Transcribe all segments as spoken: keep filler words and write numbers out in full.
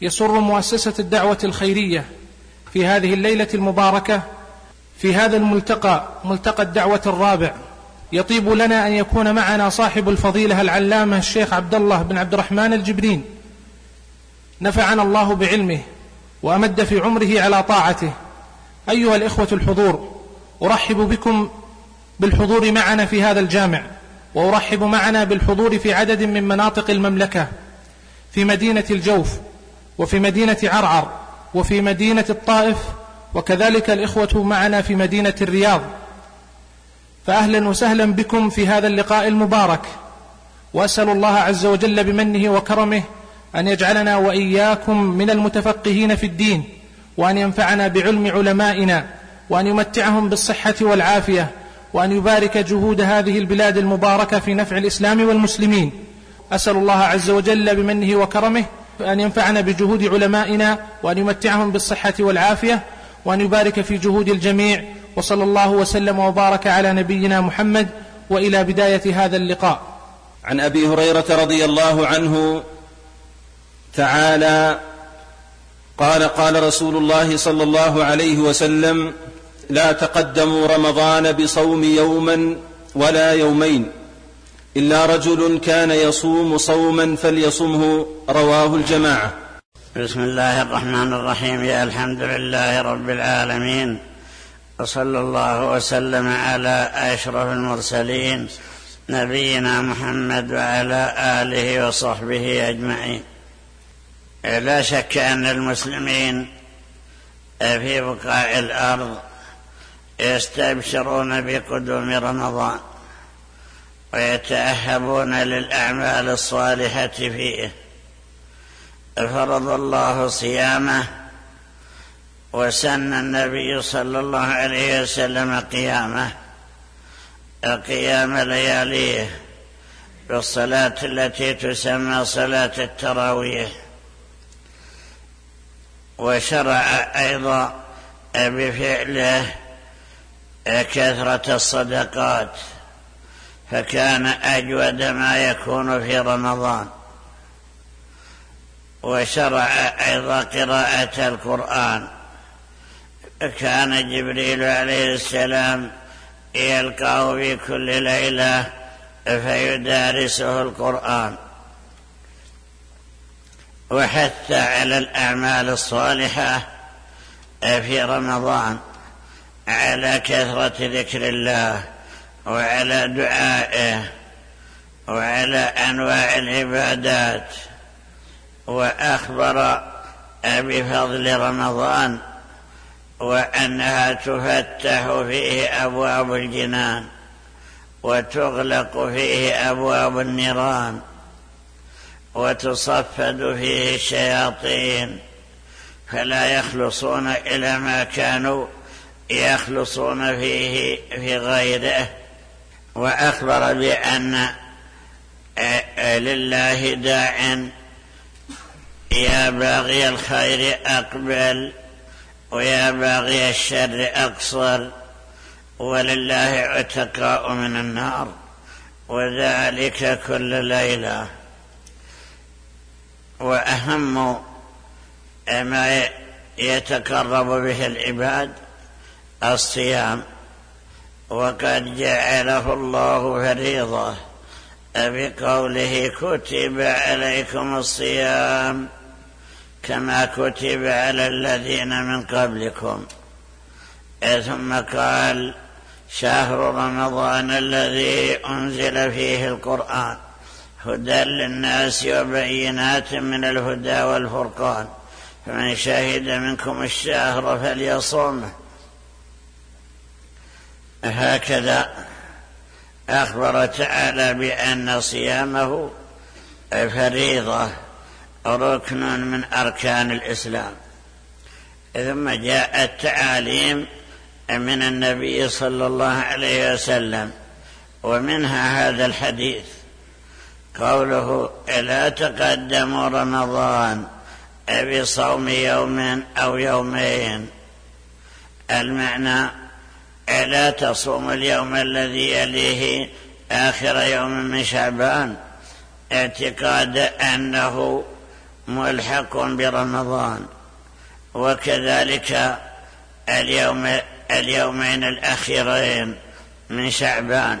يسر مؤسسة الدعوة الخيرية في هذه الليلة المباركة في هذا الملتقى، ملتقى الدعوة الرابع، يطيب لنا أن يكون معنا صاحب الفضيلة العلامة الشيخ عبد الله بن عبد الرحمن الجبرين، نفعنا الله بعلمه وأمد في عمره على طاعته. أيها الإخوة الحضور، أرحب بكم بالحضور معنا في هذا الجامع، وأرحب معنا بالحضور في عدد من مناطق المملكة، في مدينة الجوف، وفي مدينة عرعر، وفي مدينة الطائف، وكذلك الإخوة معنا في مدينة الرياض. فأهلا وسهلا بكم في هذا اللقاء المبارك، وأسأل الله عز وجل بمنه وكرمه أن يجعلنا وإياكم من المتفقهين في الدين، وأن ينفعنا بعلم علمائنا، وأن يمتعهم بالصحة والعافية، وأن يبارك جهود هذه البلاد المباركة في نفع الإسلام والمسلمين. أسأل الله عز وجل بمنه وكرمه أن ينفعنا بجهود علمائنا، وأن يمتعهم بالصحة والعافية، وأن يبارك في جهود الجميع. وصلى الله وسلم وبارك على نبينا محمد. وإلى بداية هذا اللقاء. عن أبي هريرة رضي الله عنه تعالى قال: قال رسول الله صلى الله عليه وسلم: لا تقدموا رمضان بصوم يوما ولا يومين إلا رجل كان يصوم صوما فليصمه. رواه الجماعة. بسم الله الرحمن الرحيم. يا الحمد لله رب العالمين، وصلى الله وسلم على أشرف المرسلين نبينا محمد وعلى آله وصحبه أجمعين. لا شك أن المسلمين في بقاع الأرض يستبشرون بقدوم رمضان، ويتأهبون للأعمال الصالحة فيه. فرض الله صيامه، وسن النبي صلى الله عليه وسلم قيامه، قيام لياليه بالصلاة التي تسمى صلاة التراويح. وشرع أيضا بفعله كثرة الصدقات، فكان أجود ما يكون في رمضان. وشرع أيضا قراءة القرآن، كان جبريل عليه السلام يلقاه في كل ليلة فيدارسه القرآن. وحث على الأعمال الصالحة في رمضان، على كثرة ذكر الله، وعلى دعائه، وعلى أنواع العبادات. وأخبر بفضل رمضان، وأنها تفتح فيه أبواب الجنان، وتغلق فيه أبواب النيران، وتصفد فيه الشياطين، فلا يخلصون إلى ما كانوا يخلصون فيه في غيره. وأخبر بأن لله داع: يا باغي الخير أقبل، ويا باغي الشر أقصر، ولله عتقاء من النار، وذلك كل ليلة. وأهم ما يتقرب به العباد الصيام، وقد جعله الله فريضة بقوله: كتب عليكم الصيام كما كتب على الذين من قبلكم. ثم قال: شهر رمضان الذي أنزل فيه القرآن هدى للناس وبينات من الهدى والفرقان، فمن شهد منكم الشهر فليصومه. هكذا أخبر تعالى بأن صيامه فريضة، ركن من أركان الإسلام. ثم جاء التعاليم من النبي صلى الله عليه وسلم، ومنها هذا الحديث، قوله: لا تقدموا رمضان بصوم يوم أو يومين. المعنى: لا تصوم اليوم الذي يليه آخر يوم من شعبان، اعتقاد أنه ملحق برمضان. وكذلك اليوم اليومين الأخيرين من شعبان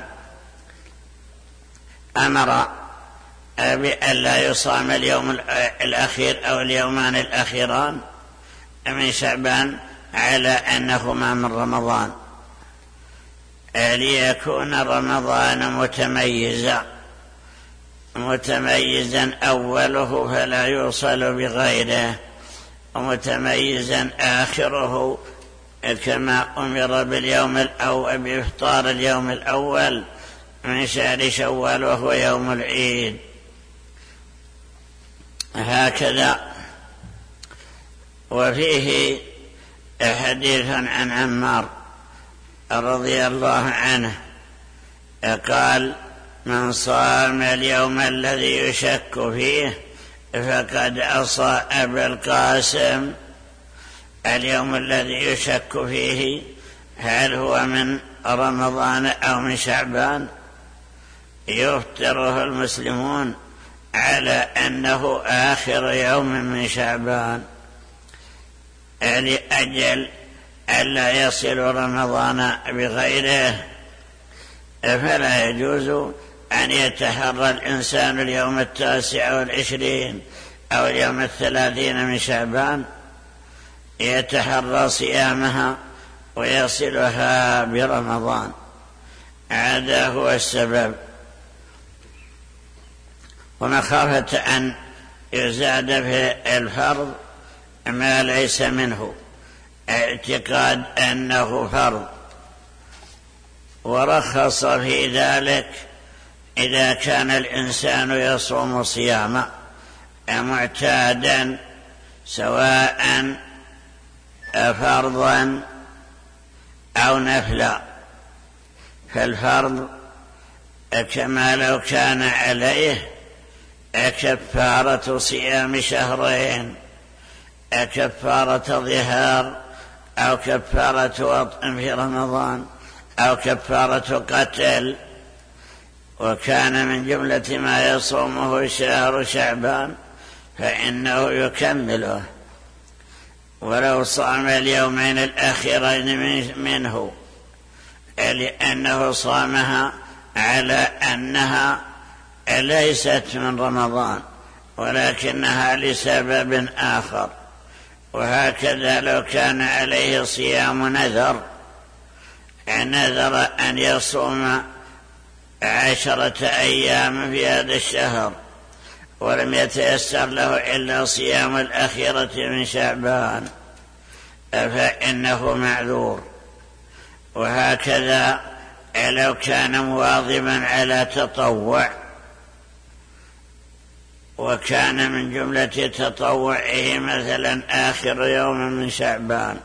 أمر بأن لا يصام اليوم الأخير أو اليومان الأخيران من شعبان على أنهما من رمضان، ليكون رمضان متميزا متميزا أوله فلا يوصل بغيره، ومتميزا آخره كما أمر باليوم الأول بإفطار اليوم الأول من شهر شوال وهو يوم العيد. هكذا. وفيه حديث عن عمار رضي الله عنه قال: من صام اليوم الذي يشك فيه فقد عصى أبا القاسم. اليوم الذي يشك فيه هل هو من رمضان أو من شعبان؟ يفطره المسلمون على أنه آخر يوم من شعبان لأجل ألا يصل رمضان بغيره، فلا يجوز أن يتحرى الإنسان اليوم التاسع والعشرين أو اليوم الثلاثين من شعبان يتحرى صيامها ويصلها برمضان. هذا هو السبب. ومخافة أن يزاد في الفرض ما ليس منه، اعتقاد أنه فرض. ورخص في ذلك إذا كان الإنسان يصوم صياما معتادا سواء فرضا أو نفلا. فالفرض كما لو كان عليه كفارة صيام شهرين، كفارة ظهار، أو كفارة وطء في رمضان، أو كفارة قتل. وكان من جملة ما يصومه شهر شعبان فإنه يكمله، ولو صام اليومين الأخيرين منه لأنه صامها على أنها ليست من رمضان ولكنها لسبب آخر. وهكذا لو كان عليه صيام نذر، نذر أن يصوم عشرة أيام في هذا الشهر ولم يتيسر له إلا صيام الأخيرة من شعبان فإنه معذور. وهكذا لو كان مواظبا على تطوع وكان من جملة تطوعه مثلا آخر يوم من شعبان،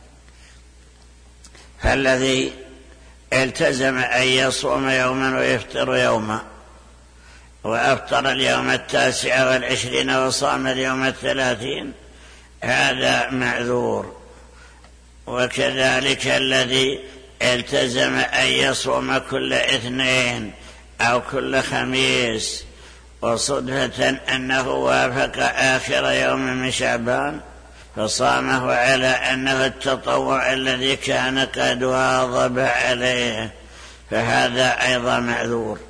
فالذي التزم أن يصوم يوما ويفطر يوما وأفطر اليوم التاسع والعشرين وصام اليوم الثلاثين هذا معذور. وكذلك الذي التزم أن يصوم كل اثنين أو كل خميس وصدفة أنه وافق آخر يوم من شعبان فصامه على أنه التطوع الذي كان قد واظب عليه فهذا أيضا معذور.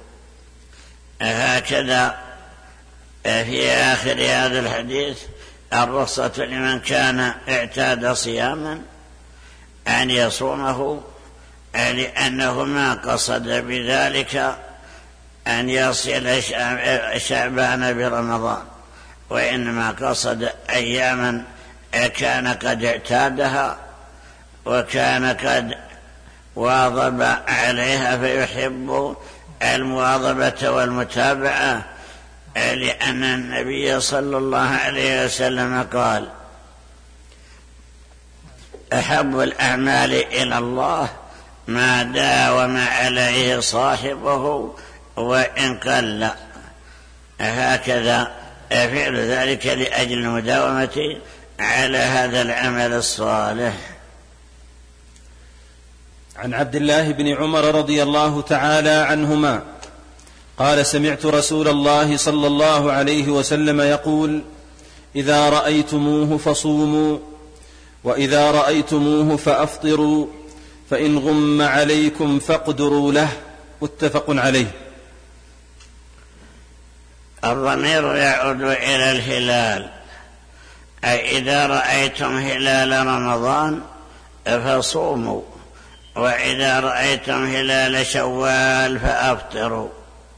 هكذا في آخر هذا الحديث الرخصة لمن كان اعتاد صياما أن يصومه لأنه ما قصد بذلك أن يصل شعبان برمضان، وإنما قصد أياما كان قد اعتادها وكان قد واظب عليها فيحب المواظبة والمتابعة، لأن النبي صلى الله عليه وسلم قال: أحب الأعمال إلى الله ما داوم عليه صاحبه وإن قل. هكذا فعل ذلك لأجل المداومة على هذا العمل الصالح. عن عبد الله بن عمر رضي الله تعالى عنهما قال: سمعت رسول الله صلى الله عليه وسلم يقول: إذا رأيتموه فصوموا وإذا رأيتموه فأفطروا فإن غم عليكم فاقدروا له. متفق عليه. الضمير يعود إلى الهلال، أي إذا رأيتم هلال رمضان فصوموا، وإذا رأيتم هلال شوال فأفطروا.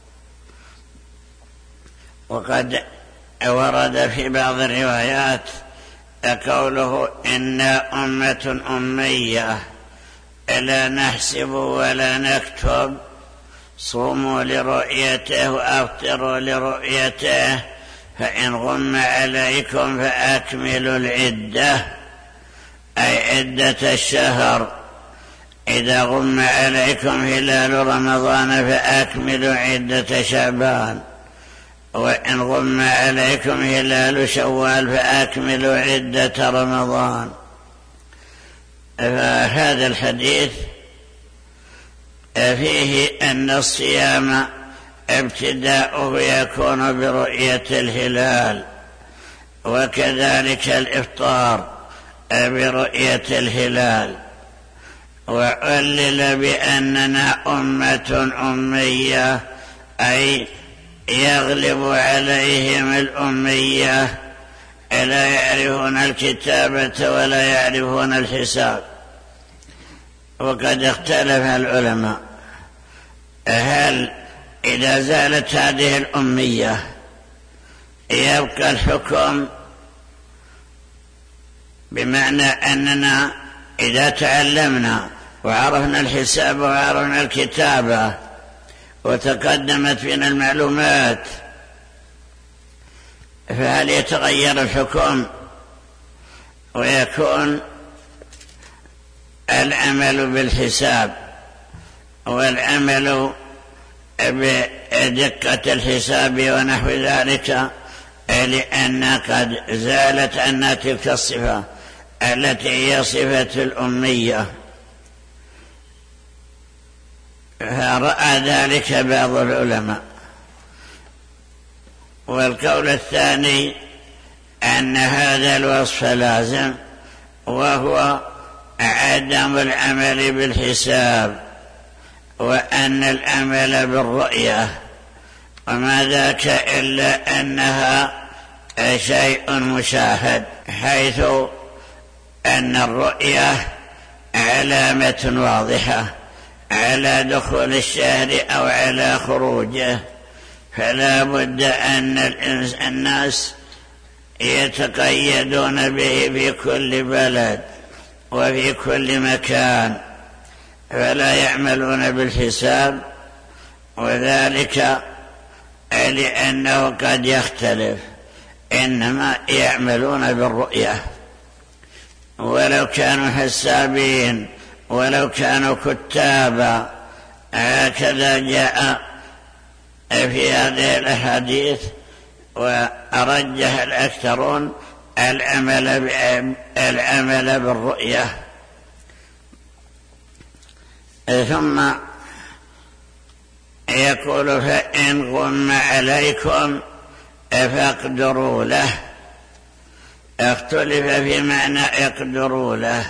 وقد ورد في بعض الروايات قوله إنا أمة أمية لا نحسب ولا نكتب، صوموا لرؤيته وأفطروا لرؤيته، فإن غم عليكم فأكملوا العدة، أي عدة الشهر. إذا غم عليكم هلال رمضان فأكملوا عدة شعبان، وإن غم عليكم هلال شوال فأكملوا عدة رمضان. فهذا الحديث فيه أن الصيام ابتداؤه يكون برؤية الهلال، وكذلك الإفطار برؤية الهلال. وعلل بأننا أمة أمية، أي يغلب عليهم الأمية، لا يعرفون الكتابة ولا يعرفون الحساب. وقد اختلف العلماء هل إذا زالت هذه الأمية يبقى الحكم، بمعنى أننا إذا تعلمنا وعرفنا الحساب وعرفنا الكتابة وتقدمت فينا المعلومات، فهل يتغير الحكم ويكون العمل بالحساب والعمل بدقة الحساب ونحو ذلك، لأن قد زالت عنا تلك الصفة التي هي صفة الأمية؟ فرأى ذلك بعض العلماء. والقول الثاني أن هذا الوصف لازم، وهو عدم العمل بالحساب، وأن العمل بالرؤية، وما ذاك إلا أنها شيء مشاهد، حيث أن الرؤية علامة واضحة على دخول الشهر أو على خروجه، فلا بد أن الناس يتقيدون به في كل بلد وفي كل مكان، فلا يعملون بالحساب، وذلك لأنه قد يختلف، إنما يعملون بالرؤية، ولو كانوا حسابين ولو كانوا كتابا. هكذا جاء في هذه الأحاديث، وأرجح الأكثرون العمل العمل بالرؤية. ثم يقول فإن غم عليكم فاقدروا له. اختلف في معنى اقدروا له،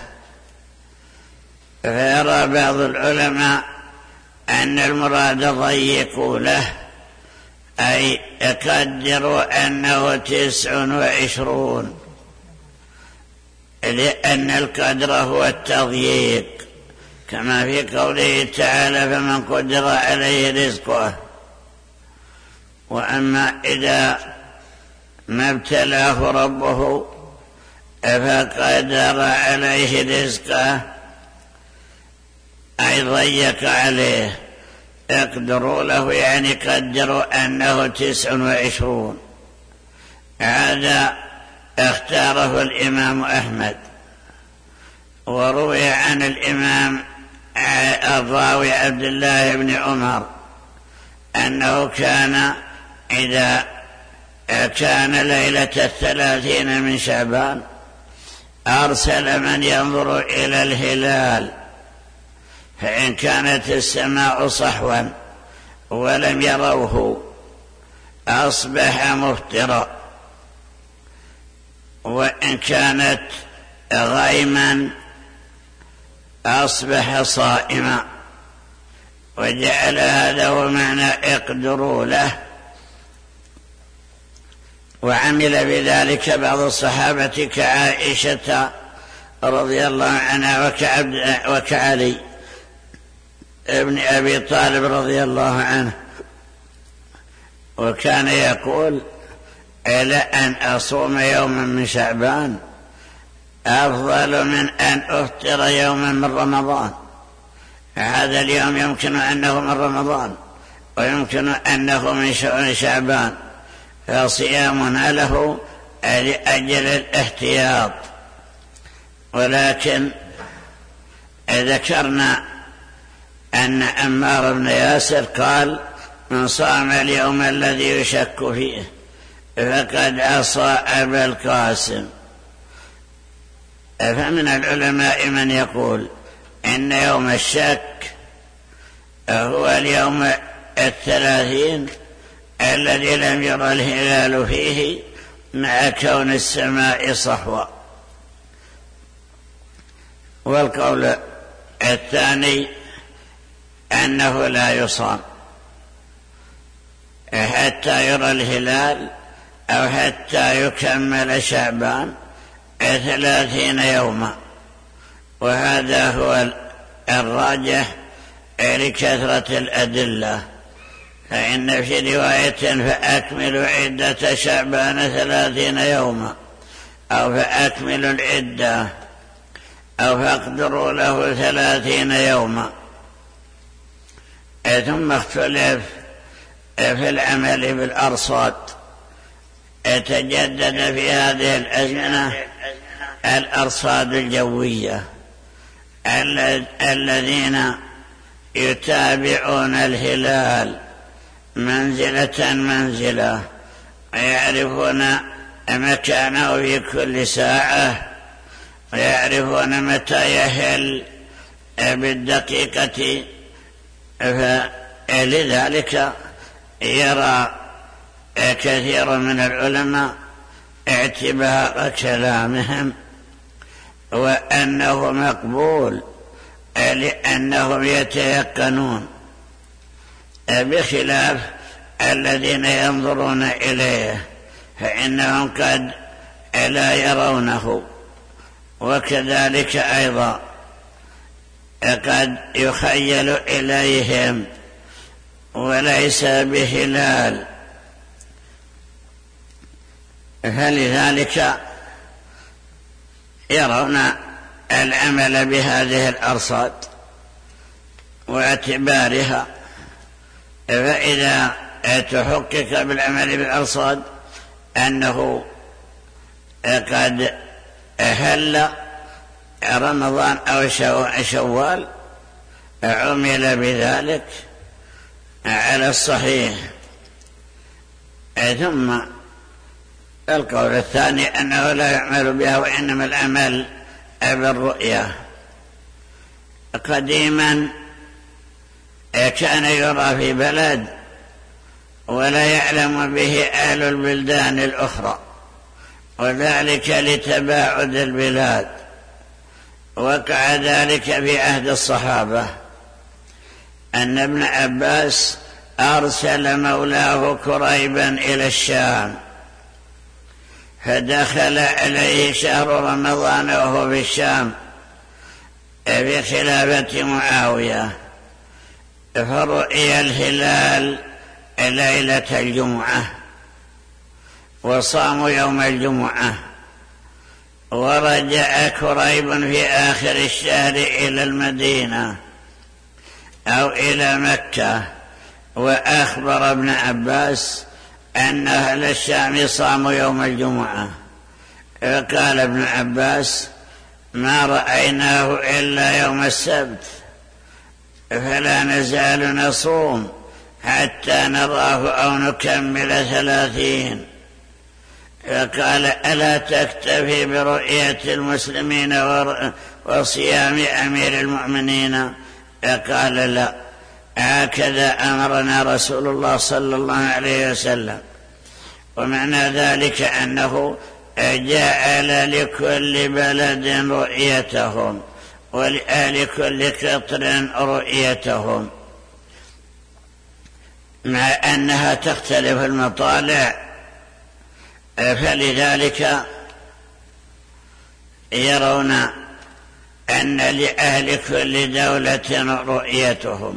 فيرى بعض العلماء أن المراد ضيقوا له، أي يقدروا أنه تسع وعشرون، لأن القدر هو التضييق، كما في قوله تعالى فمن قدر عليه رزقه. وأما إذا ما ابتلاه ربه فقدر عليه رزقه أي ضيق عليه، اقدروا له يعني قدروا أنه تسع وعشرون. هذا اختاره الإمام أحمد، وروي عن الإمام الراوي عبد الله بن عمر أنه كان إذا كان ليلة الثلاثين من شعبان أرسل من ينظر إلى الهلال، فإن كانت السماء صحوا ولم يروه أصبح مفطرا، وإن كانت غيما أصبح صائما، وجعل هذا هو معنى اقدروا له. وعمل بذلك بعض الصحابة كعائشة رضي الله عنها وكعلي ابن أبي طالب رضي الله عنه، وكان يقول إلى أن أصوم يوما من شعبان أفضل من أن أفطر يوما من رمضان. هذا اليوم يمكن أنه من رمضان ويمكن أنه من شعبان، فصيامنا له لأجل الاحتياط. ولكن ذكرنا أن عمار بن ياسر قال: من صام اليوم الذي يشك فيه فقد عصى أبا القاسم. فمن العلماء من يقول إن يوم الشك هو اليوم الثلاثين الذي لم يرى الهلال فيه مع كون السماء صحوا. والقول الثاني أنه لا يصام حتى يرى الهلال أو حتى يكمل شعبان ثلاثين يوما، وهذا هو الراجح لكثرة الأدلة. فإن في رواية فأكملوا عدة شعبان ثلاثين يوما، أو فأكملوا العدة، أو فاقدروا له ثلاثين يوما. ثم اختلف في العمل بالأرصاد. تجدد في هذه الأزمنة الأرصاد الجوية الذين يتابعون الهلال منزلة منزلة، ويعرفون مكانه في كل ساعة، ويعرفون متى يهل بالدقيقة. فلذلك يرى كثير من العلماء اعتبار كلامهم وأنه مقبول، لأنهم يتيقنون، بخلاف الذين ينظرون إليه فإنهم قد لا يرونه. وكذلك أيضا قد يخيل إليهم وليس بهلال، فلذلك يرون العمل بهذه الأرصاد واعتبارها. فإذا تحقق بالعمل بالأرصاد أنه قد أهل رمضان أو شوال عمل بذلك على الصحيح. ثم القول الثاني أنه لا يعمل بها، وإنما العمل بالرؤيا. قديما كان يرى في بلد ولا يعلم به أهل البلدان الأخرى، وذلك لتباعد البلاد. وقع ذلك في عهد الصحابة أن ابن عباس أرسل مولاه كريبا إلى الشام، فدخل عليه شهر رمضان وهو في الشام في خلافة معاوية، فرؤي الهلال ليلة الجمعة وصاموا يوم الجمعة. ورجع كريب في آخر الشهر إلى المدينة أو إلى مكة، وأخبر ابن عباس أن أهل الشام صاموا يوم الجمعة. فقال ابن عباس: ما رأيناه إلا يوم السبت، فلا نزال نصوم حتى نراه أو نكمل ثلاثين. فقال: ألا تكتفي برؤية المسلمين وصيام أمير المؤمنين؟ فقال: لا، هكذا أمرنا رسول الله صلى الله عليه وسلم. ومعنى ذلك أنه جعل لكل بلد رؤيتهم ولكل قطر رؤيتهم، مع أنها تختلف المطالع، فلذلك يرون أن لأهل كل دولة رؤيتهم.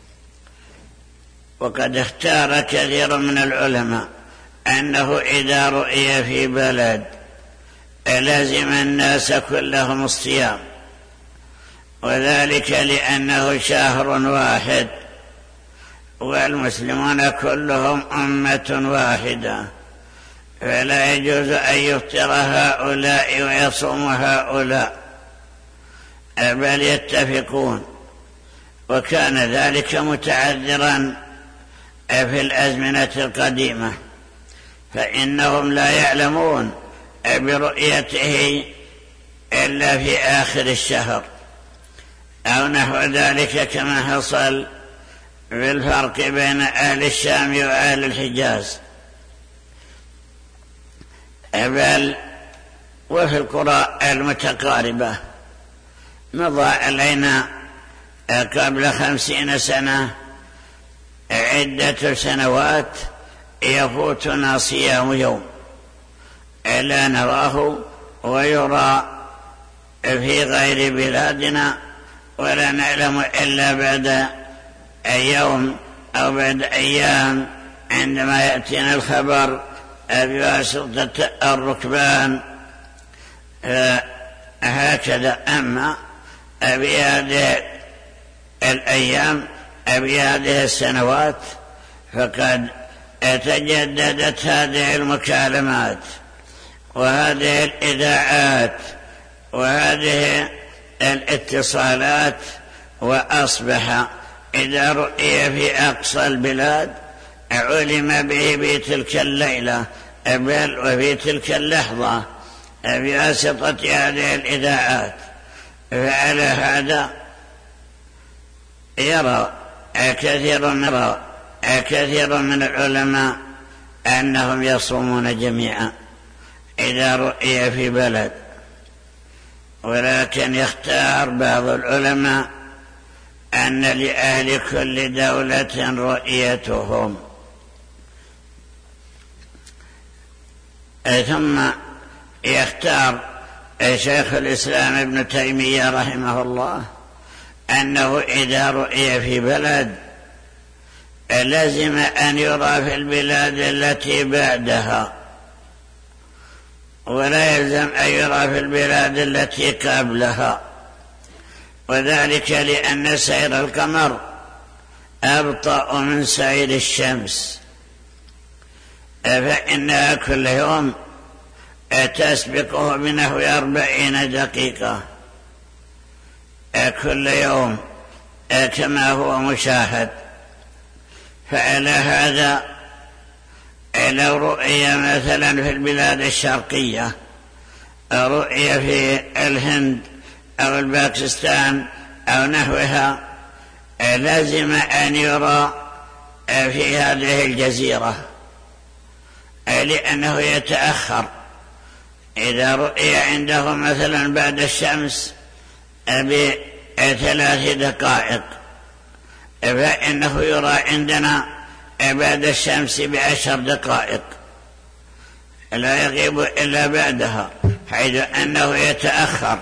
وقد اختار كثير من العلماء أنه إذا رؤي في بلد لازم الناس كلهم الصيام، وذلك لأنه شهر واحد والمسلمون كلهم أمة واحدة، فلا يجوز أن يفطر هؤلاء ويصوم هؤلاء، بل يتفقون. وكان ذلك متعذرا في الأزمنة القديمة، فإنهم لا يعلمون برؤيته إلا في آخر الشهر أو نحو ذلك، كما حصل بالفرق بين أهل الشام وأهل الحجاز. بل وفي القرى المتقاربة مضى علينا قبل خمسين سنة عدة سنوات يفوتنا صيام يوم لا نراه ويرى في غير بلادنا، ولا نعلم إلا بعد يوم أو بعد أيام عندما يأتينا الخبر بواسطة الركبان. هكذا. أما بهذه الأيام بهذه السنوات فقد تجددت هذه المكالمات وهذه الإذاعات وهذه الاتصالات، وأصبح إذا رؤي في أقصى البلاد علم به بتلك الليلة بل وفي تلك اللحظة بواسطة هذه الإذاعات. فعلى هذا يرى كثير من كثير من العلماء أنهم يصومون جميعا إذا رؤي في بلد، ولكن يختار بعض العلماء أن لأهل كل دولة رؤيتهم. ثم يختار شيخ الإسلام ابن تيمية رحمه الله أنه إذا رؤي في بلد لازم أن يرى في البلاد التي بعدها، ولا يلزم أن يرى في البلاد التي قبلها، وذلك لأن سير القمر أبطأ من سير الشمس، فإنها كل يوم تسبقه بنحو أربعين دقيقة كل يوم كما هو مشاهد. فعلى هذا لو رؤي مثلا في البلاد الشرقية، رؤي في الهند أو الباكستان أو نحوها، لازم أن يرى في هذه الجزيرة، لأنه يتأخر. إذا رؤي عنده مثلا بعد الشمس بثلاث دقائق فإنه يرى عندنا بعد الشمس بعشر دقائق، لا يغيب إلا بعدها، حيث أنه يتأخر.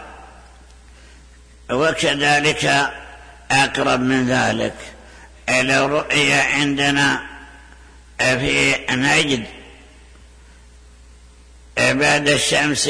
وكذلك أقرب من ذلك لو رؤي عندنا في نجد بعد الشمس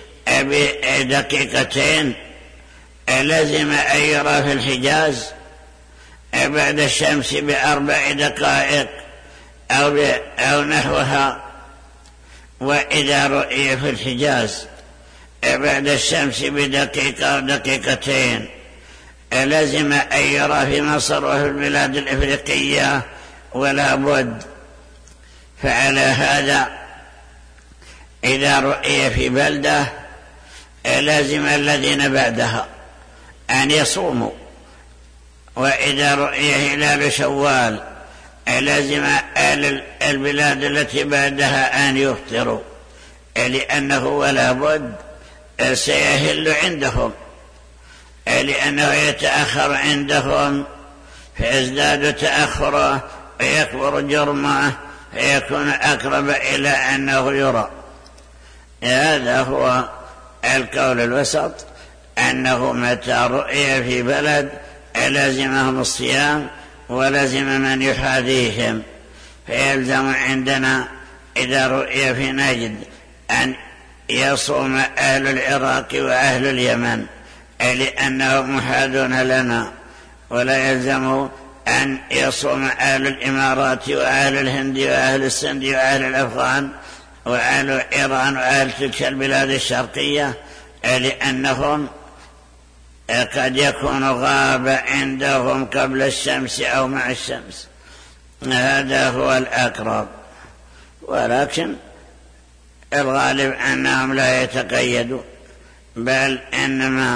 بدقيقتين، لازم أن يرى في الحجاز بعد الشمس بأربع دقائق أو, أو نحوها. وإذا رؤي في الحجاز بعد الشمس بدقيقة أو دقيقتين، لازم أن يرى في مصر وفي البلاد الإفريقية ولا بد. فعلى هذا إذا رؤي في بلدة لازم الذين بعدها أن يصوموا، وإذا رؤي هلال شوال لازم أهل البلاد التي بعدها أن يفطروا، لأنه ولا بد سيهل عندهم، لأنه يتأخر عندهم فيزداد تأخره ويكبر جرمه فيكون أقرب إلى أنه يرى. هذا هو القول الوسط، أنه متى رؤي في بلد لازمهم الصيام ولزم من يحاذيهم، فيلزم عندنا إذا رؤي في نجد أن يصوم أهل العراق وأهل اليمن لأنهم محاذون لنا، ولا يلزم أن يصوم أهل الإمارات وأهل الهند وأهل السند وأهل الأفغان وأهل إيران وأهل تلك البلاد الشرقية لأنهم قد يكون غاب عندهم قبل الشمس أو مع الشمس. هذا هو الأقرب، ولكن الغالب أنهم لا يتقيدوا، بل إنما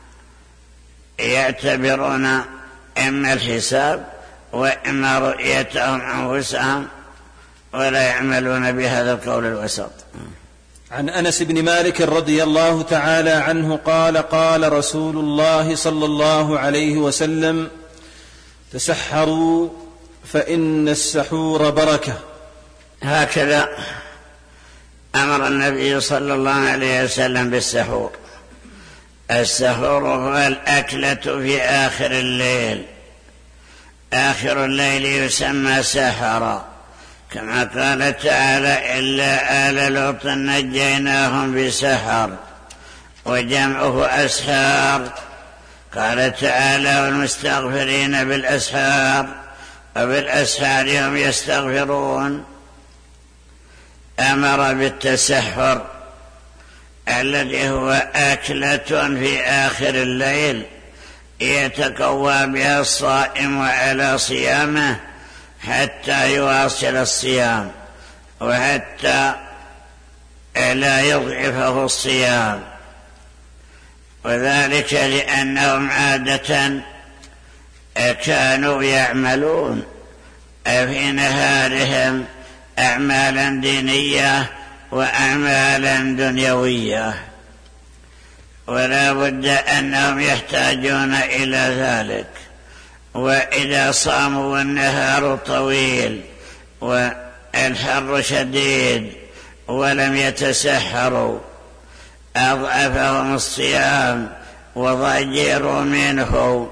يعتبرون إما الحساب وإما رؤيتهم أنفسهم، ولا يعملون بهذا القول الوسط. عن أنس بن مالك رضي الله تعالى عنه قال قال رسول الله صلى الله عليه وسلم: تسحروا فإن السحور بركة. هكذا أمر النبي صلى الله عليه وسلم بالسحور. السحور هو الأكلة في آخر الليل، آخر الليل يسمى سحرا، كما قال تعالى: إلا آل لوط نجيناهم بسحر، وجمعه أسحار. قال تعالى: والمستغفرين بالأسحار، وبالأسحار هم يستغفرون. أمر بالتسحر الذي هو أكلة في آخر الليل يتقوى بها الصائم على صيامه حتى يواصل الصيام وحتى لا يضعفه الصيام، وذلك لأنهم عادة كانوا يعملون في نهارهم أعمالا دينية وأعمالا دنيوية، ولا بد أنهم يحتاجون إلى ذلك. وإذا صاموا والنهار طويل والحر شديد ولم يتسحروا أضعفهم الصيام وضجروا منه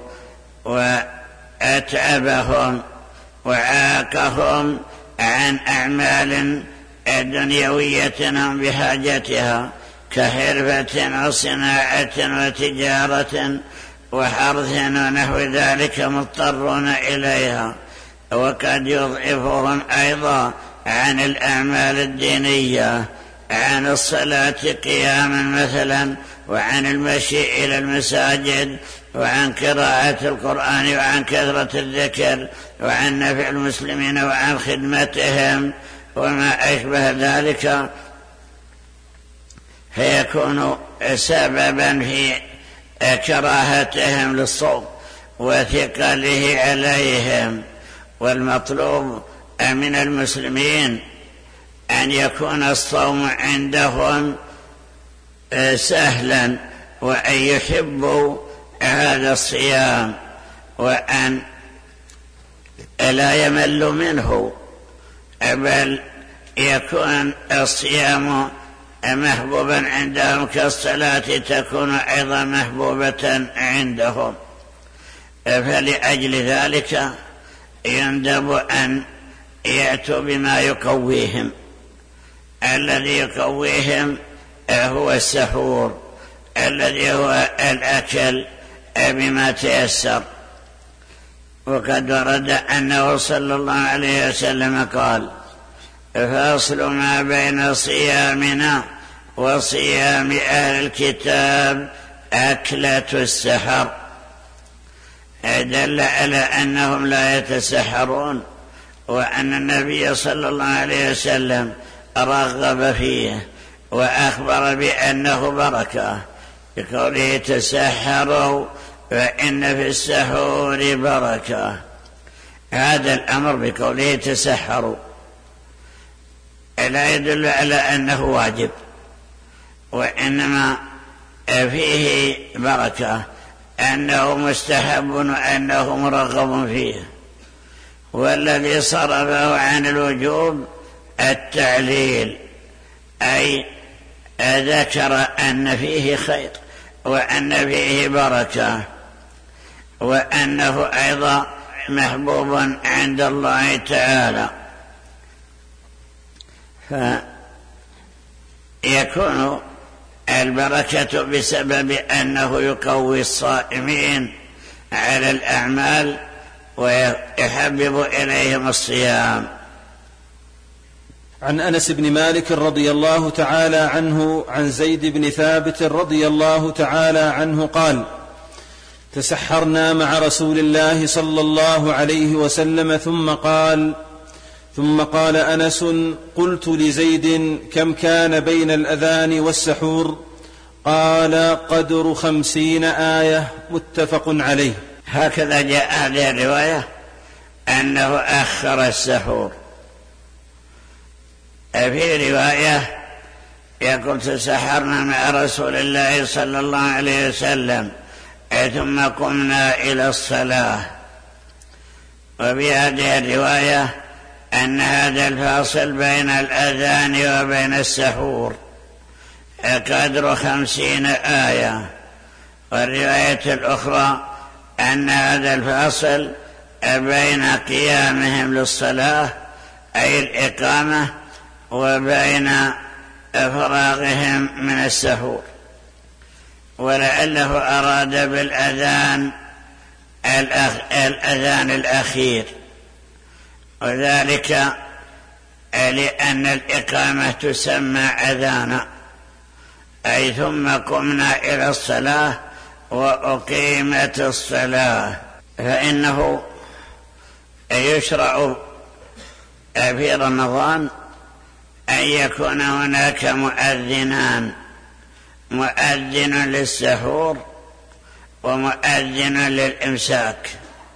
وأتعبهم وعاقهم عن أعمال دنيوية هم بحاجتها كحرفة وصناعة وتجارة وحرث ونحو ذلك مضطرون إليها، وقد يضعفهم أيضا عن الأعمال الدينية، عن الصلاة قياما مثلا، وعن المشي إلى المساجد، وعن قراءة القرآن، وعن كثرة الذكر، وعن نفع المسلمين، وعن خدمتهم وما أشبه ذلك، فيكون سببا في كراهتهم للصوم وثقله عليهم. والمطلوب من المسلمين أن يكون الصوم عندهم سهلا، وأن يحبوا هذا الصيام، وأن لا يملوا منه، بل يكون الصيام محبوبا عندهم كالصلاة تكون أيضا محبوبة عندهم. فلأجل ذلك يندب أن يأتوا بما يقويهم. الذي يقويهم هو السحور، الذي هو الأكل بما تيسر. وقد ورد أنه صلى الله عليه وسلم قال: فاصل ما بين صيامنا وصيام أهل الكتاب أكلة السحر. دل على أنهم لا يتسحرون، وأن النبي صلى الله عليه وسلم رغب فيه وأخبر بأنه بركة بقوله: تسحروا فإن في السحور بركة. هذا الأمر بقوله تسحروا لا يدل على أنه واجب، وإنما فيه بركة، أنه مستحب وأنه مرغب فيه. والذي صرفه عن الوجوب التعليل، أي ذكر أن فيه خير وأن فيه بركة وأنه أيضا محبوب عند الله تعالى، فيكون البركة بسبب أنه يقوي الصائمين على الأعمال ويحبب إليهم الصيام. عن أنس بن مالك رضي الله تعالى عنه عن زيد بن ثابت رضي الله تعالى عنه قال: تسحرنا مع رسول الله صلى الله عليه وسلم ثم قال ثم قال أنس: قلت لزيد: كم كان بين الأذان والسحور؟ قال: قدر خمسين آية. متفق عليه. هكذا جاء هذه الرواية أنه أخر السحور. في رواية يقول: تسحرنا مع رسول الله صلى الله عليه وسلم ثم قمنا إلى الصلاة. وفي هذه الرواية أن هذا الفاصل بين الأذان وبين السحور قدر خمسين آية. والرواية الأخرى أن هذا الفاصل بين قيامهم للصلاة أي الإقامة وبين فراغهم من السحور، ولعله أراد بالأذان الأذان الأخير، وذلك لأن الإقامة تسمى أذانا، أي ثم قمنا إلى الصلاة وأقيمت الصلاة. فإنه يشرع في رمضان أن يكون هناك مؤذنان، مؤذن للسحور ومؤذن للإمساك.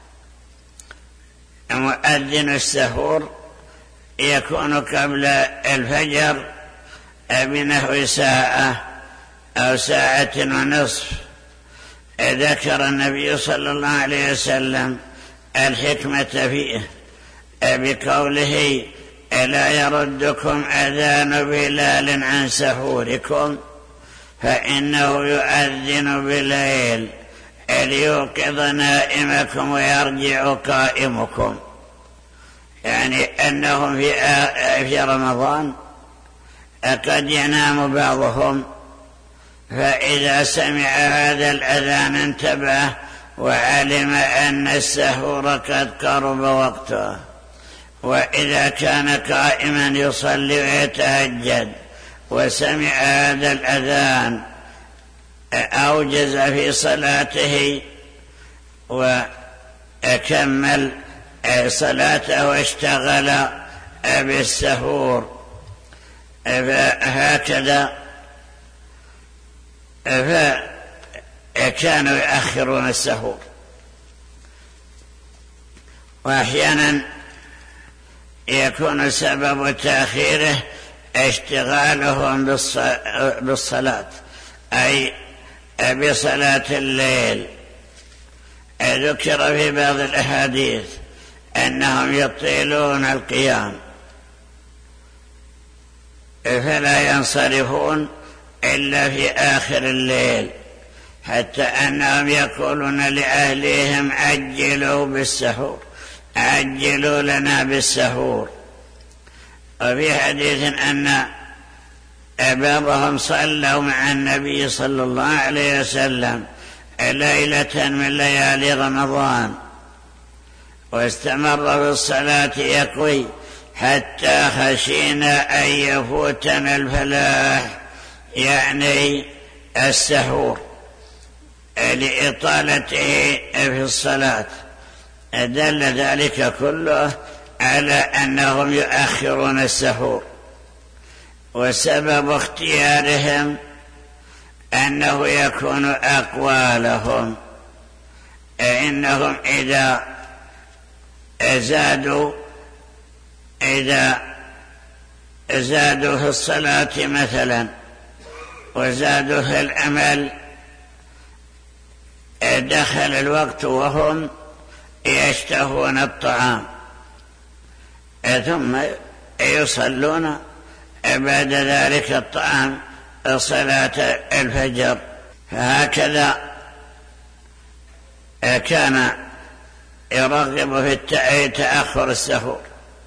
مؤذن السحور يكون قبل الفجر بنحو ساعة أو ساعة ونصف. ذكر النبي صلى الله عليه وسلم الحكمة فيه بقوله: لا يردكم أذان بلال عن سحوركم فإنه يؤذن بالليل ليوقظ نائمكم ويرجع قائمكم. يعني أنهم في في رمضان قد ينام بعضهم، فإذا سمع هذا الأذان انتبه وعلم أن السحور قد قرب وقته. وإذا كان قائما يصلي ويتهجد وسمع هذا الأذان أوجز في صلاته وكمل صلاته واشتغل بالسحور. فهكذا فكانوا يؤخرون السحور. وأحيانا يكون سبب تأخيره اشتغالهم بالصلاة، أي بصلاة الليل. ذكر في بعض الأحاديث أنهم يطيلون القيام فلا ينصرفون إلا في آخر الليل، حتى أنهم يقولون لأهليهم: عجلوا بالسحور، عجلوا لنا بالسحور. وفي حديث أن بعضهم صلوا مع النبي صلى الله عليه وسلم ليلة من ليالي رمضان واستمر في الصلاة يقوي حتى خشينا أن يفوتنا الفلاح، يعني السحور، لإطالته في الصلاة. دل ذلك كله على أنهم يؤخرون السحور. وسبب اختيارهم أنه يكون أقوى لهم، إنهم إذا زادوا إذا زادوا في الصلاة مثلا وزادوا في الأمل دخل الوقت وهم يشتهون الطعام، ثم يصلون بعد ذلك الطعام صلاة الفجر. فهكذا كان يرغب في تأخر السحور.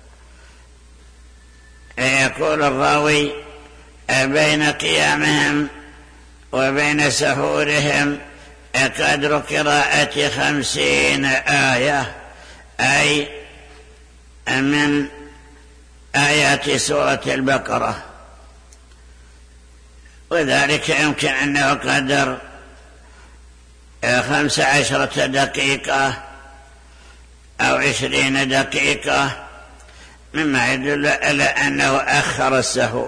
يقول الراوي: بين قيامهم وبين سحورهم قدر قراءة خمسين آية، أي من آيات سورة البقرة، وذلك يمكن أنه قدر خمس عشرة دقيقة أو عشرين دقيقة، مما يدل على أنه أخر السحور.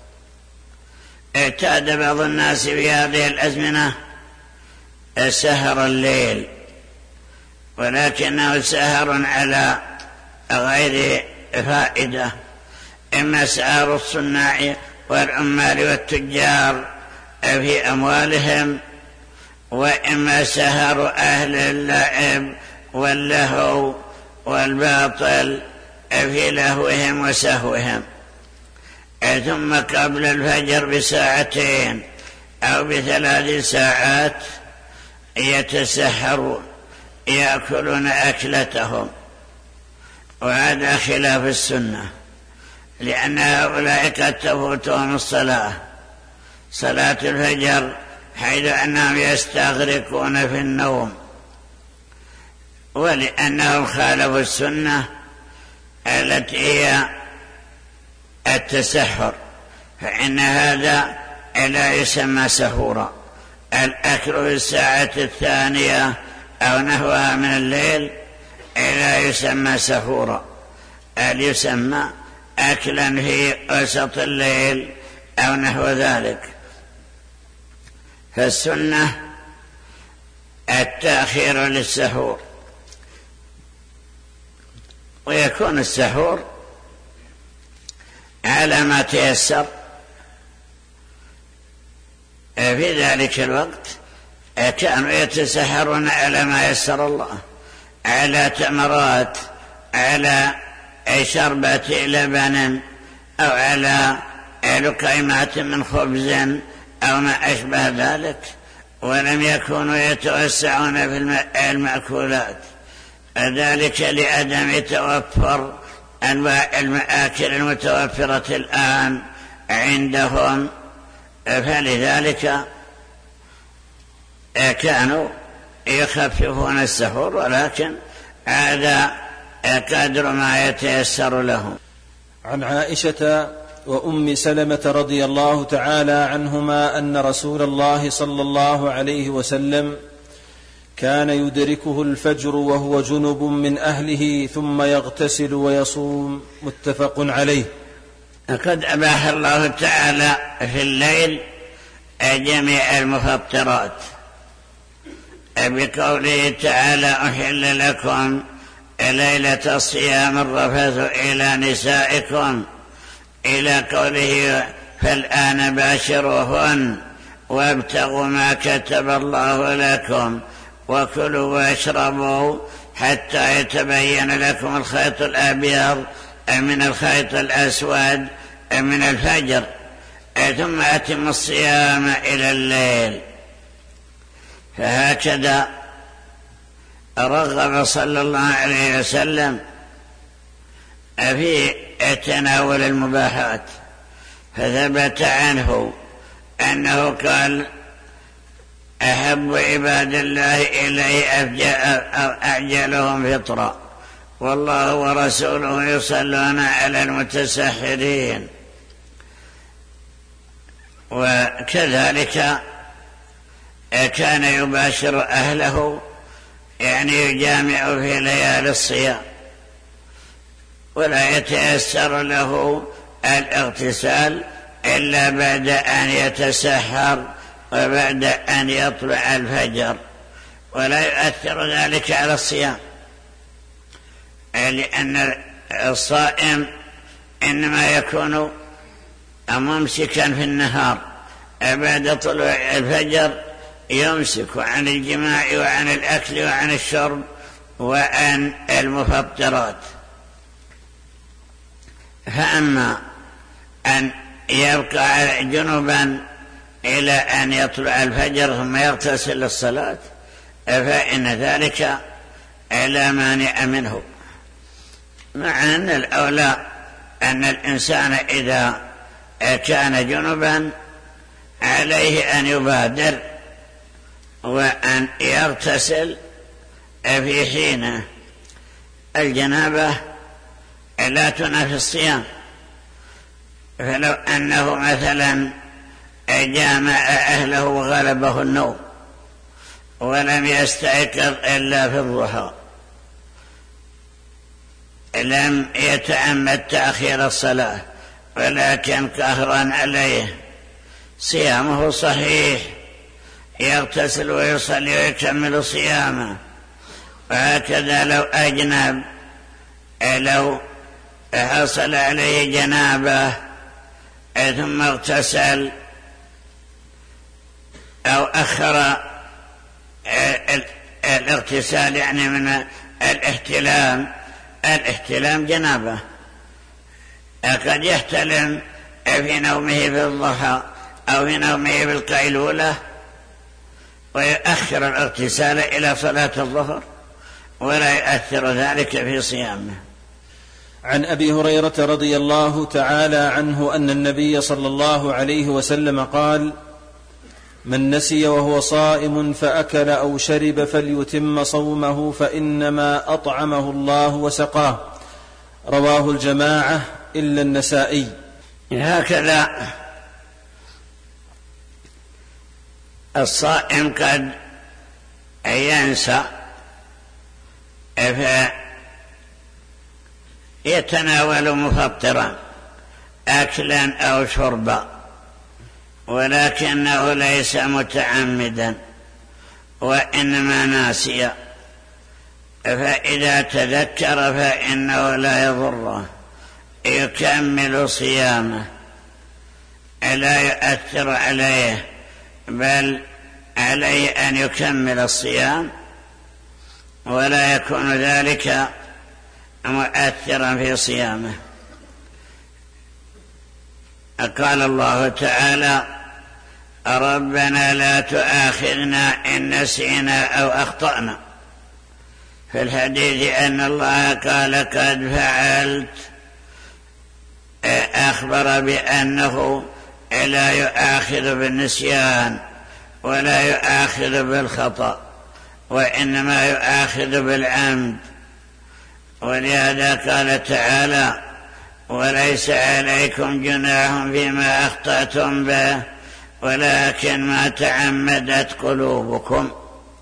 اعتاد بعض الناس في هذه الأزمنة سهر الليل، ولكنه سهر على غير فائدة، إما سهر الصناع والعمال والتجار في أموالهم، وإما سهر أهل اللعب واللهو والباطل في لهوهم وسهوهم. ثم قبل الفجر بساعتين أو بثلاث ساعات يتسحرون، يأكلون أكلتهم، وهذا خلاف السنة، لأن هؤلاء قد تفوتهم الصلاة صلاة الفجر، حيث أنهم يستغرقون في النوم، ولأنهم خالفوا السنة التي هي التسحر، فإن هذا لا يسمى سحورا. الأكل في الساعة الثانية أو نحوها من الليل لا يسمى سحورا، بل يسمى أكلا في وسط الليل أو نحو ذلك. فالسنة التأخير للسحور، ويكون السحور على ما تيسر في ذلك الوقت. كانوا يتسحرون على ما يسر الله، على تمرات، على شربة لبن، أو على لقيمات من خبز أو ما أشبه ذلك، ولم يكونوا يتوسعون في المأكولات، ذلك لعدم توفر أنواع المآكل المتوفرة الآن عندهم، فلذلك كانوا يخففون السحور، ولكن هذا قدر ما يتيسر لهم. عن عائشة وأم سلمة رضي الله تعالى عنهما أن رسول الله صلى الله عليه وسلم كان يدركه الفجر وهو جنب من أهله ثم يغتسل ويصوم، متفق عليه. قد أباح الله تعالى في الليل جميع المفطرات بقوله تعالى: أحل لكم ليلة الصيام الرفث إلى نسائكم، إلى قوله: فالآن باشروهن وابتغوا ما كتب الله لكم وكلوا واشربوا حتى يتبين لكم الخيط الأبيض من الخيط الأسود من الفجر، ثم أتم الصيام إلى الليل. فهكذا رغب صلى الله عليه وسلم في تناول المباحات، فثبت عنه أنه قال: أحب عباد الله إليه أعجلهم فطرا، والله ورسوله يصلون على المتسحرين. وكذلك كان يباشر أهله، يعني يجامع في ليالي الصيام، ولا يتيسر له الاغتسال إلا بعد أن يتسحر وبعد أن يطلع الفجر، ولا يؤثر ذلك على الصيام، لأن الصائم إنما يكون ممسكا في النهار بعد طلوع الفجر يمسك عن الجماع وعن الأكل وعن الشرب وعن المفطرات. فأما أن يبقى جنبا إلى أن يطلع الفجر ثم يغتسل للصلاة فإن ذلك لا مانع منه، مع أن الأولى أن الإنسان إذا كان جنبا عليه أن يبادر وأن يغتسل في حين الجنابة لا تنافي الصيام. فلو أنه مثلا جامع أهله وغلبه النوم ولم يستيقظ إلا في الضحى لم يتعمد تأخير الصلاة ولكن قهرا عليه صيامه صحيح، يغتسل ويصلي ويكمل صيامه. وهكذا لو أجنب لو حصل عليه جنابه ثم اغتسل أو أخر الاغتسال يعني من الاحتلام، الاحتلام جنابه، قد يحتلم في نومه في الضحى أو في نومه بالقيلولة ويؤخر الاغتسال إلى صلاة الظهر ولا يؤثر ذلك في صيامه. عن أبي هريرة رضي الله تعالى عنه أن النبي صلى الله عليه وسلم قال: من نسي وهو صائم فأكل أو شرب فليتم صومه فإنما أطعمه الله وسقاه. رواه الجماعة إلا النسائي. هكذا الصائم قد ينسى فيتناول مفطرا أكلا أو شربا ولكنه ليس متعمدا وإنما ناسيا، فإذا تذكر فإنه لا يضره، يكمل صيامه لا يؤثر عليه، بل عليه أن يكمل الصيام ولا يكون ذلك مؤثرا في صيامه. قال الله تعالى: ربنا لا تؤاخذنا إن نسينا أو أخطأنا. في الحديث أن الله قال: قد فعلت، أخبر بأنه لا يؤاخذ بالنسيان ولا يؤاخذ بالخطأ وإنما يؤاخذ بالعمد. ولهذا قال تعالى: وليس عليكم جناح فيما أخطأتم به ولكن ما تعمدت قلوبكم.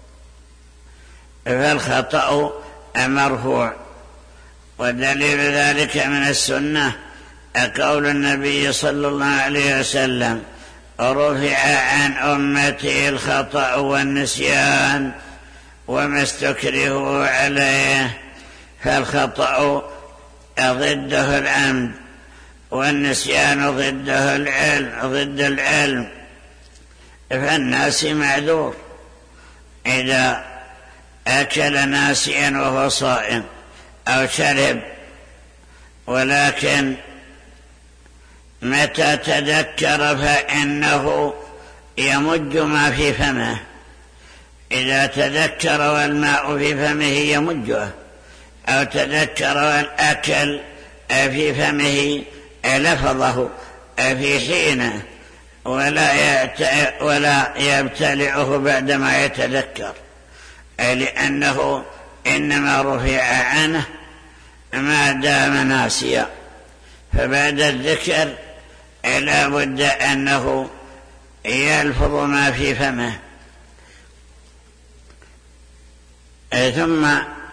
فالخطأ مرفوع، ودليل ذلك من السنة قول النبي صلى الله عليه وسلم: رفع عن أمتي الخطأ والنسيان وما استكرهوا عليه. فالخطأ ضده العمد والنسيان ضده العلم ضد العلم. فالناس معذور إذا أكل ناسيا وهو صائم أو شرب، ولكن متى تذكر فإنه يمج ما في فمه. إذا تذكر والماء في فمه يمجه، أو تذكر والأكل في فمه لفظه في حينه ولا ولا يبتلعه بعدما يتذكر، لأنه إنما رفع عنه ما دام ناسيا. فبعد الذكر لا بد أنه يلفظ ما في فمه. ثم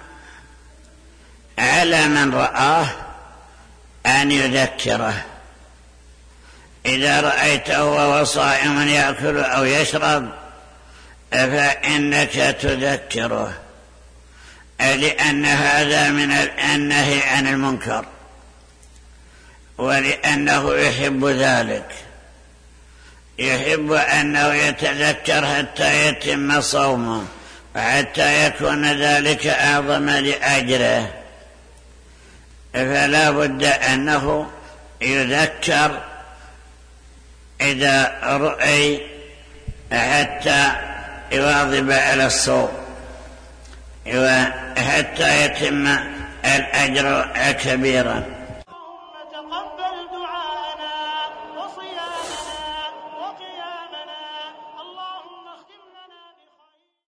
على من رآه أن يذكره. إذا رأيته وهو صائم يأكل أو يشرب فإنك تذكره، لأن هذا من النهي عن المنكر ولأنه يحب ذلك. يحب أنه يتذكر حتى يتم صومه وحتى يكون ذلك أعظم لأجره، فلا بد أنه يذكر إذا رؤي حتى يواظب على الصوم وحتى يتم الأجر كبيرا.